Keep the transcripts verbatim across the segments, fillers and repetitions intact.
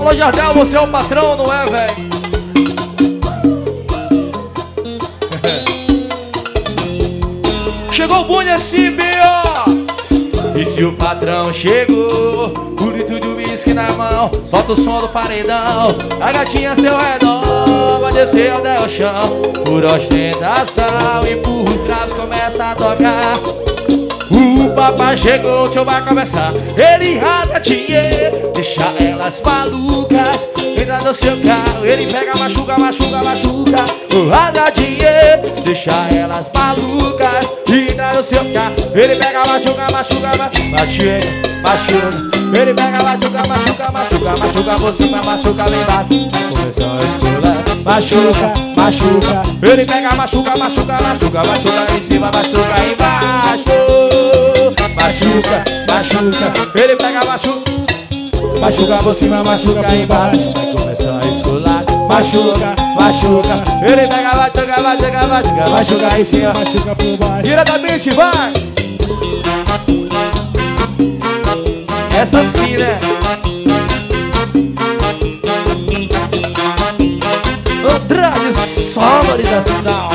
Alô, Jardel, você é o patrão, não é, velho? Chegou o município. E se o patrão chegou, o litro de uísque na mão, solta o som do paredão. A gatinha a seu redor vai descer até o chão. Por ostentação, empurra os graves, começa a tocar. O papai chegou, o show vai começar. Ele rasga dinheiro, deixa elas malucas. Entra no seu carro, ele pega, machuca, machuca, machuca. O rasga dinheiro, deixa elas malucas. Entra no seu carro, ele pega, machuca, machuca, machuca, machuca. Ele pega, machuca, machuca, machuca, machuca você, vai machuca lá embaixo. Começou a escolar, machuca, machuca. Ele pega, machuca, machuca, machuca, machuca em cima, machuca embaixo. Machuca, machuca, ele pega, machuca, machuca por cima, machuca embaixo. Vai começar a escolar, machuca, machuca. Ele pega, machuca, machuca, machuca, machuca em cima, machuca por baixo. Diretamente, vai! Essa sim, né? Andrade, sonorização.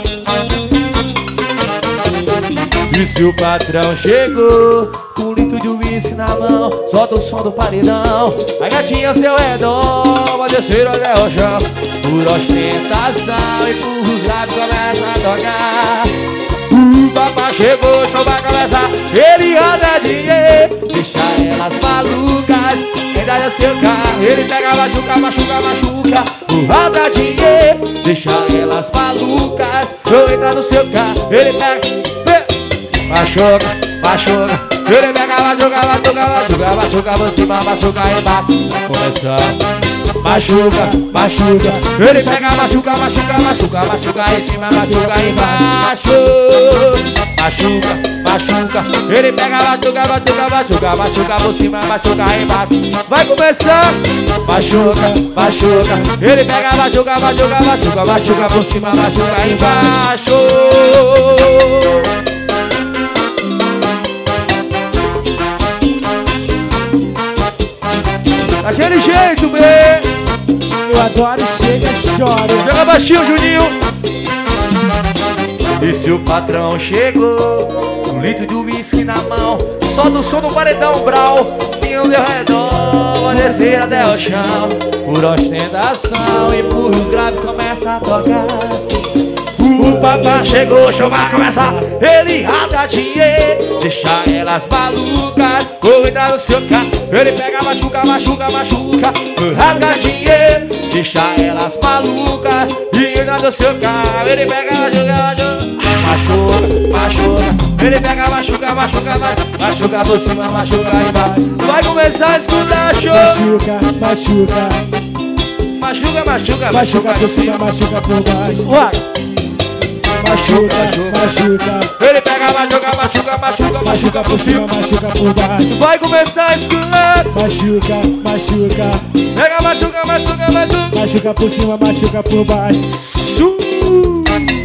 E se o patrão chegou, com um litro de uísque na mão, solta o som do paredão. A gatinha ao seu redor vai descer até o chão. Por ostentação, empurra os lábios, começa a tocar. O papai chegou, o show vai começar. Ele anda dinheiro, deixa elas malucas. Entra no seu carro, ele pega, machuca, machuca, machuca. O anda dinheiro, deixa elas malucas. Ou entra no seu carro, ele pega, machuca, machuca. Ele pega, machuca, machuca, machuca, machuca por cima, machuca embaixo. Vai começar, machuca, machuca. Ele pega, machuca, machuca, machuca, machuca em cima, machuca embaixo. Machuca, machuca. Ele pega, machuca, machuca, machuca, machuca por cima, machuca embaixo. Vai começar, machuca, machuca. Ele pega, machuca, machuca, machuca, machuca por cima, machuca embaixo. Daquele jeito, bê. Eu adoro, chega, chora. Joga baixinho, Juninho. E se o patrão chegou, um litro de uísque na mão, solta o som do paredão, brau. Tem um ao redor, vai descer até o chão. Por ostentação, empurra os graves, começa a tocar. O papai chegou, o show vai começar. Ele rasga dinheiro, deixa elas malucas. Ou entrar no seu carro, ele pega, machuca, machuca, machuca. Rasga dinheiro, deixa elas malucas. E entra no seu carro, ele pega, machuca, machuca, machuca. Ele pega, machuca, machuca, machuca, machuca por cima, machuca embaixo. Vai começar a escutar, show. Machuca, machuca. Machuca, machuca, Machuca por cima, machuca por baixo. Vai. Machuca, machuca. Ele pega, machuca, machuca, machuca, Machuca por cima, machuca por baixo. vai começar a escutar. Machuca, machuca. Pega, machuca, machuca, machuca. Machuca por cima, machuca por baixo. Su.